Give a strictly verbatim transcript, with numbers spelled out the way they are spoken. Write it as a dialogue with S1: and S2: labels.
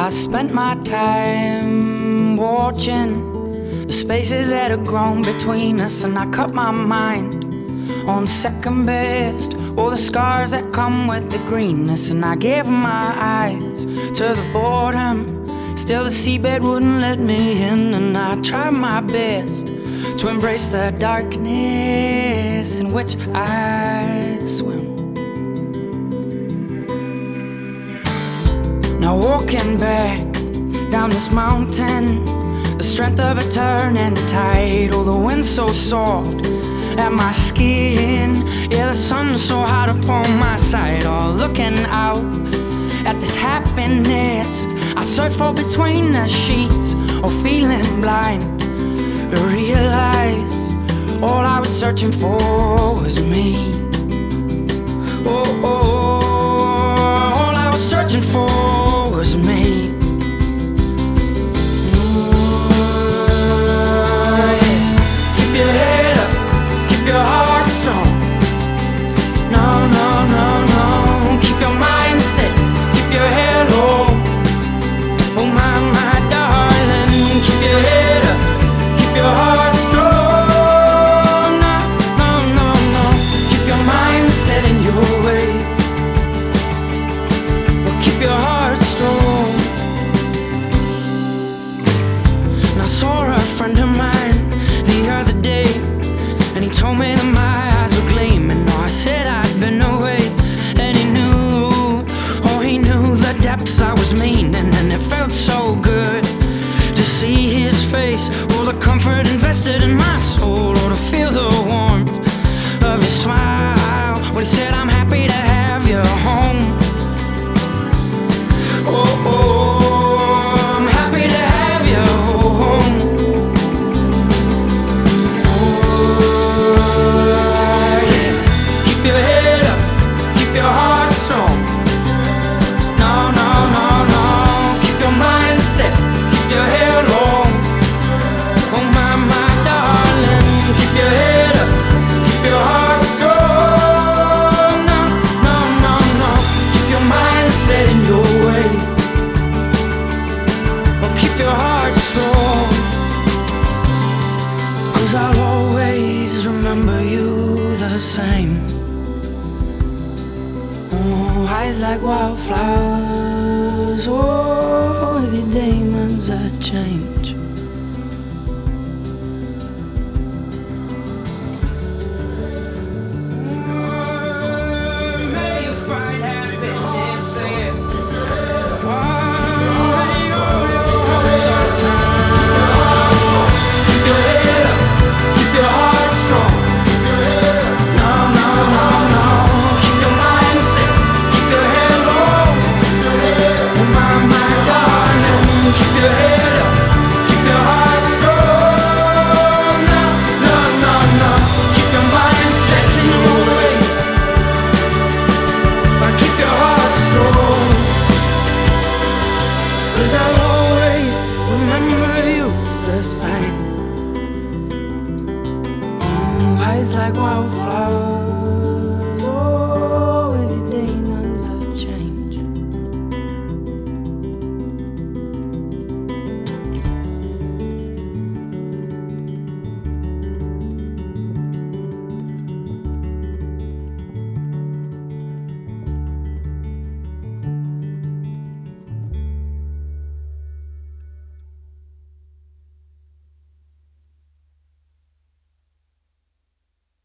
S1: I spent my time watching the spaces that had grown between us, and I cut my mind on second best, all the scars that come with the greenness. And I gave my eyes to the boredom, still the seabed wouldn't let me in. And I tried my best to embrace the darkness in which I swim. Now walking back down this mountain, the strength of a turning tide. Oh, the wind so soft at my skin, yeah, the sun so hot upon my side. Oh, looking out at this happiness I search for between the sheets, or feeling blind to realize all I was searching for was me. Oh, oh, all I was searching for was me. Keep your head up, keep your heart strong. No, no, no, no. Keep your mindset, keep your head low. Oh my, my darling, keep your head up, keep your heart strong. No, no, no, no. Keep your mindset in your way. Well, keep your heart strong. And I saw a friend of mine the other day, and he told me that my eyes were gleaming. Oh, I said I'd been away, and he knew, oh, he knew the depths I was meaning. And it felt so good to see his face, all the comfort invested in my soul, or to feel the warmth of his smile when he said, I'm happy to have you home. Oh, oh, I'm happy to have you home. Keep your head up, keep your heart strong. No, no, no, no. Keep your mindset, keep your head long. Oh my, my darling, keep your head up, keep your heart strong. No, no, no, no. Keep your mindset in your ways. Oh, keep your heart strong, 'cause I'll always remember you the same. Oh, eyes like wildflowers, oh, with your demons that change.